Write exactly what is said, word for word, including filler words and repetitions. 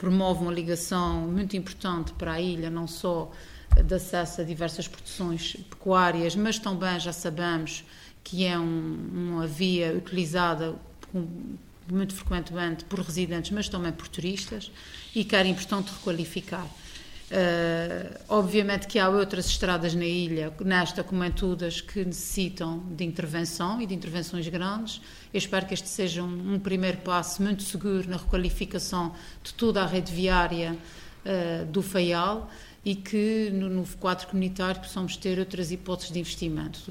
promove uma ligação muito importante para a ilha, não só de acesso a diversas produções pecuárias, mas também já sabemos que é um, uma via utilizada com, muito frequentemente por residentes, mas também por turistas, e que era importante requalificar. Uh, obviamente que há outras estradas na ilha, nesta como em todas, que necessitam de intervenção e de intervenções grandes. Eu espero que este seja um, um primeiro passo muito seguro na requalificação de toda a rede viária uh, do Faial, e que no, no quadro comunitário possamos ter outras hipóteses de investimento.